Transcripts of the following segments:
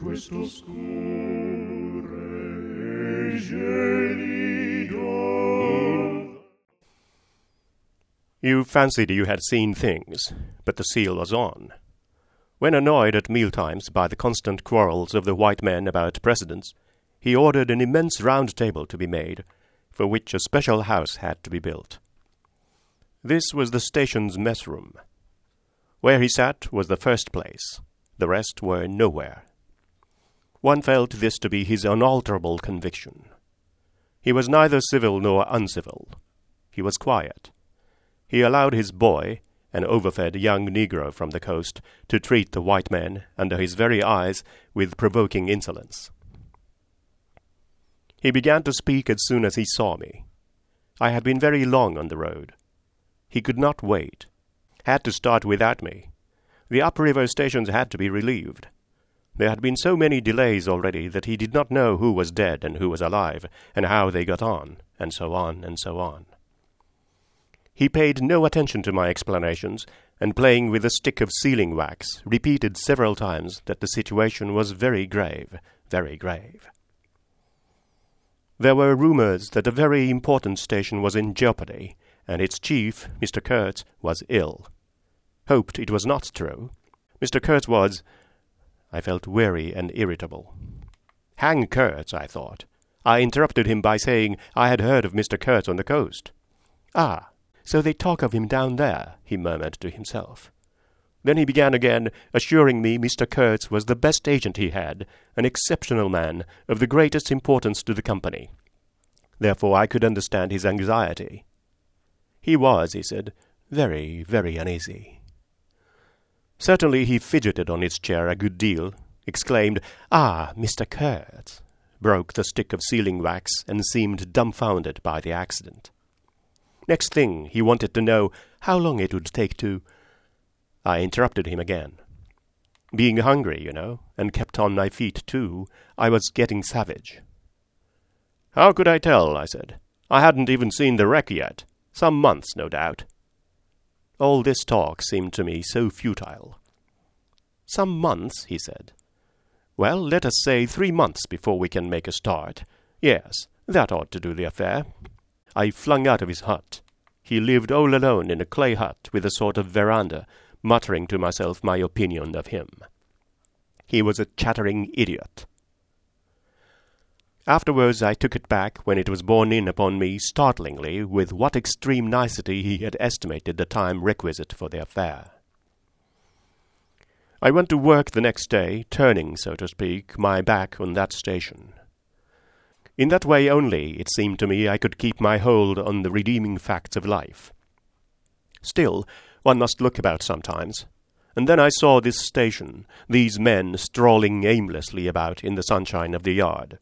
questo scure e gelido. You fancied you had seen things, but the seal was on. When annoyed at mealtimes by the constant quarrels of the white men about precedence, he ordered an immense round table to be made, for which a special house had to be built. This was the station's mess room. Where he sat was the first place. The rest were nowhere. One felt this to be his unalterable conviction. He was neither civil nor uncivil. He was quiet. He allowed his boy, an overfed young Negro from the coast, to treat the white men, under his very eyes, with provoking insolence. He began to speak as soon as he saw me. I had been very long on the road. He could not wait. Had to start without me. The upriver stations had to be relieved. There had been so many delays already that he did not know who was dead and who was alive, and how they got on, and so on, and so on. He paid no attention to my explanations, and playing with a stick of sealing wax, repeated several times that the situation was very grave, very grave. There were rumors that a very important station was in jeopardy, and its chief, Mr. Kurtz, was ill. Hoped it was not true. Mr. Kurtz was... I felt weary and irritable. Hang Kurtz, I thought. I interrupted him by saying I had heard of Mr. Kurtz on the coast. Ah, so they talk of him down there, he murmured to himself. Then he began again, assuring me Mr. Kurtz was the best agent he had, an exceptional man, of the greatest importance to the company. Therefore I could understand his anxiety. He was, he said, very, very uneasy. Certainly he fidgeted on his chair a good deal, exclaimed, "Ah, Mr. Kurtz," broke the stick of sealing wax, and seemed dumbfounded by the accident. Next thing he wanted to know how long it would take to... I interrupted him again. Being hungry, you know, and kept on my feet too, I was getting savage. "How could I tell?" I said. "I hadn't even seen the wreck yet. Some months, no doubt." All this talk seemed to me so futile. "Some months," he said. "Well, let us say 3 months before we can make a start. Yes, that ought to do the affair." I flung out of his hut. He lived all alone in a clay hut with a sort of veranda, muttering to myself my opinion of him. He was a chattering idiot. Afterwards I took it back when it was borne in upon me startlingly with what extreme nicety he had estimated the time requisite for the affair. I went to work the next day, turning, so to speak, my back on that station. In that way only, it seemed to me, I could keep my hold on the redeeming facts of life. Still, one must look about sometimes. And then I saw this station, these men strolling aimlessly about in the sunshine of the yard.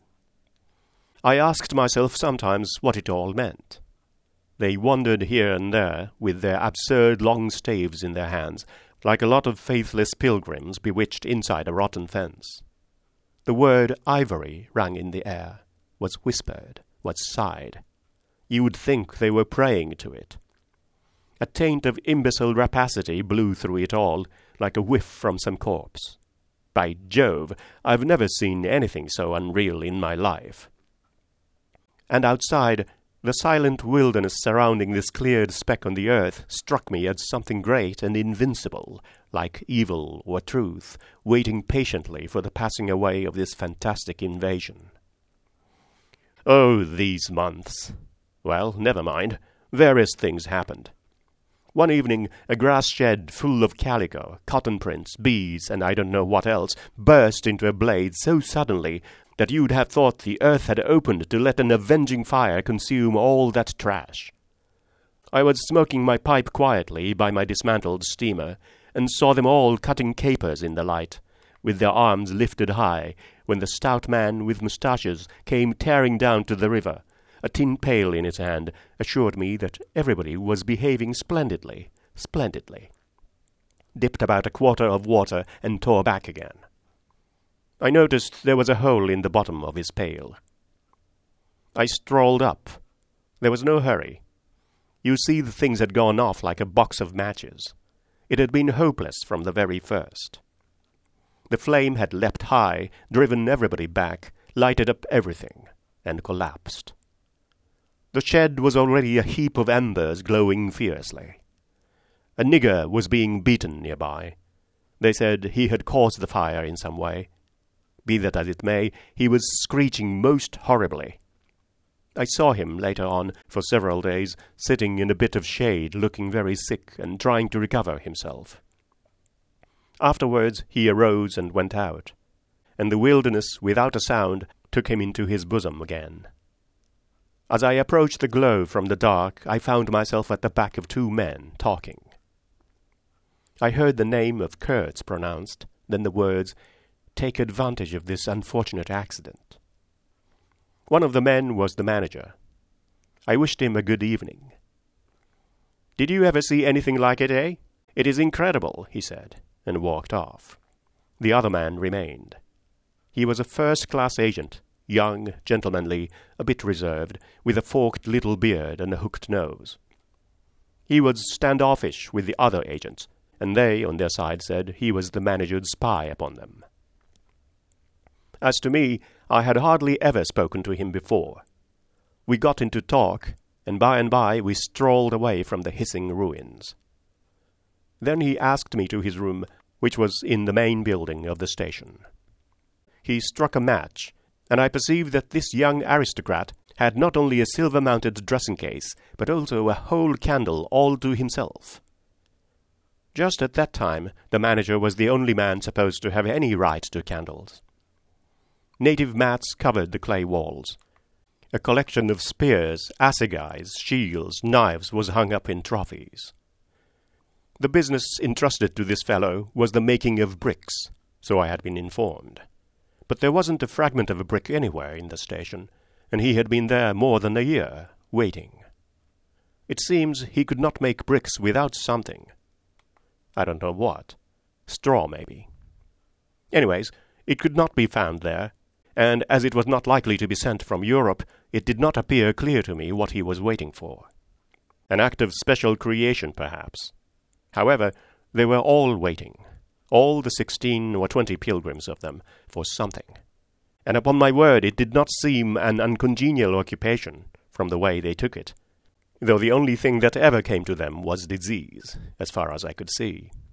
I asked myself sometimes what it all meant. They wandered here and there, with their absurd long staves in their hands, like a lot of faithless pilgrims bewitched inside a rotten fence. The word ivory rang in the air, was whispered, was sighed. You would think they were praying to it. A taint of imbecile rapacity blew through it all, like a whiff from some corpse. By Jove, I've never seen anything so unreal in my life. And outside, the silent wilderness surrounding this cleared speck on the earth struck me as something great and invincible, like evil or truth, waiting patiently for the passing away of this fantastic invasion. Oh, these months! Well, never mind. Various things happened. One evening, a grass shed full of calico, cotton prints, bees, and I don't know what else, burst into a blaze so suddenly that you'd have thought the earth had opened to let an avenging fire consume all that trash. I was smoking my pipe quietly by my dismantled steamer, and saw them all cutting capers in the light, with their arms lifted high, when the stout man with moustaches came tearing down to the river. A tin pail in his hand assured me that everybody was behaving splendidly, splendidly. Dipped about a quarter of water and tore back again. I noticed there was a hole in the bottom of his pail. I strolled up. There was no hurry. You see, the things had gone off like a box of matches. It had been hopeless from the very first. The flame had leapt high, driven everybody back, lighted up everything, and collapsed. The shed was already a heap of embers glowing fiercely. A nigger was being beaten nearby. They said he had caused the fire in some way. Be that as it may, he was screeching most horribly. I saw him later on, for several days, sitting in a bit of shade, looking very sick and trying to recover himself. Afterwards he arose and went out, and the wilderness, without a sound, took him into his bosom again. As I approached the glow from the dark, I found myself at the back of two men, talking. I heard the name of Kurtz pronounced, then the words, "Take advantage of this unfortunate accident." One of the men was the manager. I wished him a good evening. "Did you ever see anything like it, eh? It is incredible," he said, and walked off. The other man remained. He was a first-class agent, young, gentlemanly, a bit reserved, with a forked little beard and a hooked nose. He was standoffish with the other agents, and they, on their side, said he was the manager's spy upon them. As to me, I had hardly ever spoken to him before. We got into talk, and by we strolled away from the hissing ruins. Then he asked me to his room, which was in the main building of the station. He struck a match, and I perceived that this young aristocrat had not only a silver-mounted dressing-case, but also a whole candle all to himself. Just at that time, the manager was the only man supposed to have any right to candles. Native mats covered the clay walls. A collection of spears, assegais, shields, knives was hung up in trophies. The business entrusted to this fellow was the making of bricks, so I had been informed. But there wasn't a fragment of a brick anywhere in the station, and he had been there more than a year, waiting. It seems he could not make bricks without something. I don't know what. Straw, maybe. Anyways, it could not be found there, and as it was not likely to be sent from Europe, it did not appear clear to me what he was waiting for. An act of special creation, perhaps. However, they were all waiting, all the 16 or 20 pilgrims of them, for something. And upon my word, it did not seem an uncongenial occupation, from the way they took it, though the only thing that ever came to them was disease, as far as I could see.